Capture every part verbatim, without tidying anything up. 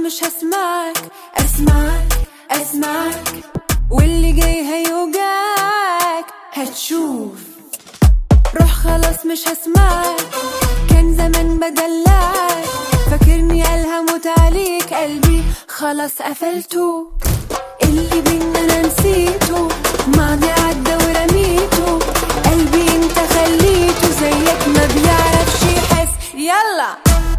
مش هسمعك اسمعك اسمعك، واللي جاي هيوجعك هتشوف. روح خلاص مش هسمعك، كان زمان بدلعك، فاكرني قالها موت عليك، قلبي خلاص قفلته، اللي بينا انا نسيته، ماضي عدى ورميته، قلبي انت خليته زيك ما بيعرفش يحس. يلا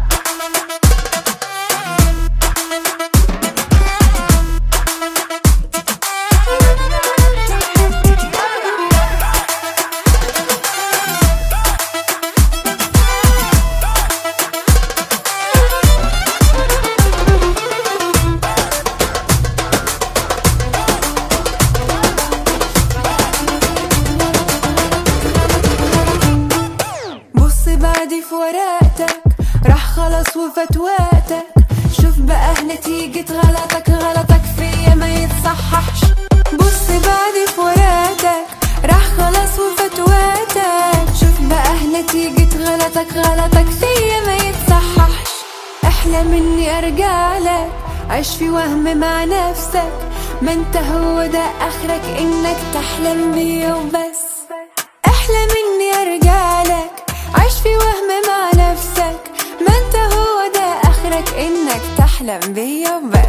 بعدي في ورقتك، راح خلاص وفات وقتك، شوف بقى نتيجة غلطك، غلطك فيا ما يتصححش. بص بعدي في ورقتك، راح خلاص وفات وقتك، شوف بقى نتيجة غلطك، غلطك فيا ما يتصححش. احلم اني ارجع لك، عيش في وهم مع نفسك، ما انت هو ده اخرك، انك تحلم بيا وبس. احلم اني ارجع لك، عيش في وهم مع نفسك، ما انت هو ده اخرك، انك تحلم بيا وبس.